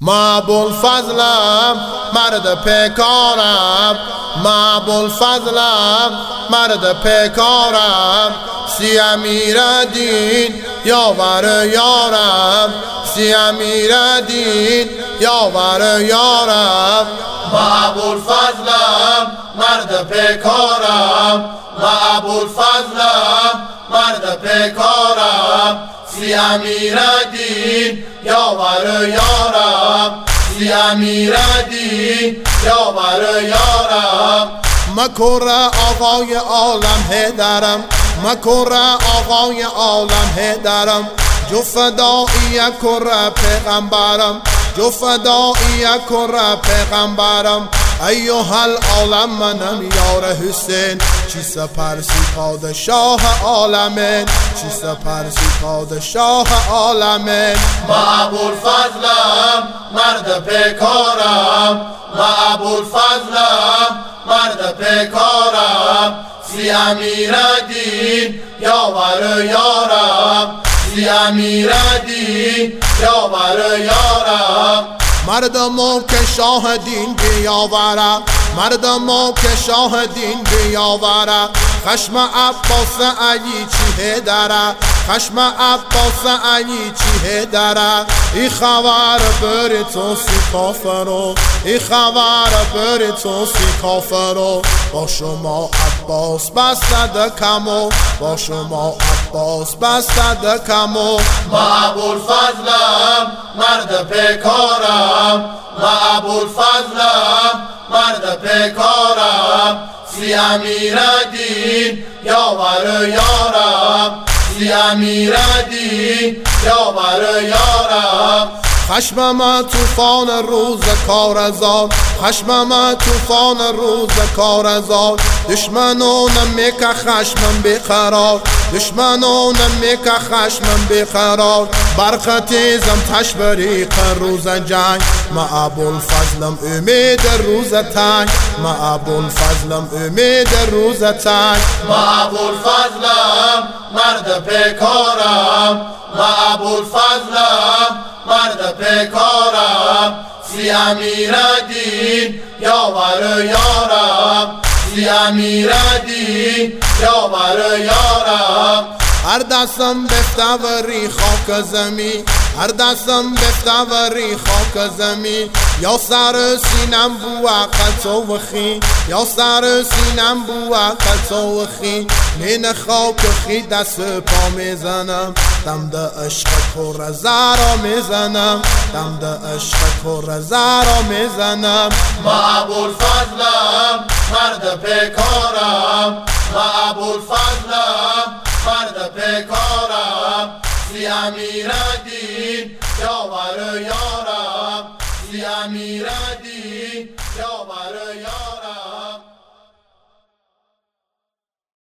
ما ابوالفضلم مرد پیکارم، ما ابوالفضلم مرد پیکارم، سی امیر دین یاور یارم، سی امیر دین یاور یارم. ما ابوالفضلم مرد پیکارم، ما ابوالفضلم مرد پیکارم، سی امیر دین یاور یارم، سی امیر دین یاور یارم. مکر آقای عالم هیدرم، مکر آقای عالم هیدرم، جو فدایی کر پیغمبرم، جو فدایی کر پیغمبرم. ایها العالم منم یار حسین، چی سپرسی پادشاه عالمین، چی سپرسی پادشاه عالمین. ما ابوالفضلم مرد پیکارم، ما ابوالفضلم مرد پیکارم، سی امیر دین یاور یارم، سی امیر دین یاور یارم. مردمو که شاه دین بیاوره، مردمو که شاه دین بیاوره، خشم عباس علی چی هدره، خشم عباس علی چی هدره. ای خبر بری تو سی کافرو، ای خبر بری تو سی کافرو، با شما عباس بسته کمو، با شما عباس بسته کمو. ما ابوالفضلم مرد پیکارم، ما ابوالفضلم مرد پیکارم، سی امیر دین یاور یارم، سی امیر دین یاور یارم. خشمم طوفان روز کارزار، خشمم طوفان روز کارزار، دشمنو نمیکه خشمم بیقرار، دشمنو نمیکه خشمم بیقرار. برق تیزم تش بریق روز جنگ، ما ابوالفضلم امید روز تنگ، ما ابوالفضلم امید روز تنگ. ما ابوالفضلم مرد پیکارم، ما ابوالفضلم مرد پیکارم، سی امیر دین یاور یارم، سی امیر دین یاور یارم. هر دستم بفتوری خاک زمین، هر دستم بفتوری خاک زمین، یا سر سینم بو عقل و خین، یا سر سینم بو عقل و خین. من خاک خی دست پا میزنم، دم ده عشق کر زرا میزنم، دم ده عشق کر زرا میزنم. ما ابوالفضلم مرد پیکارم، ما ابوالفضلم مرد پیکارم، سی امیر دین یاور یارم، سی امیر دین یاور یارم.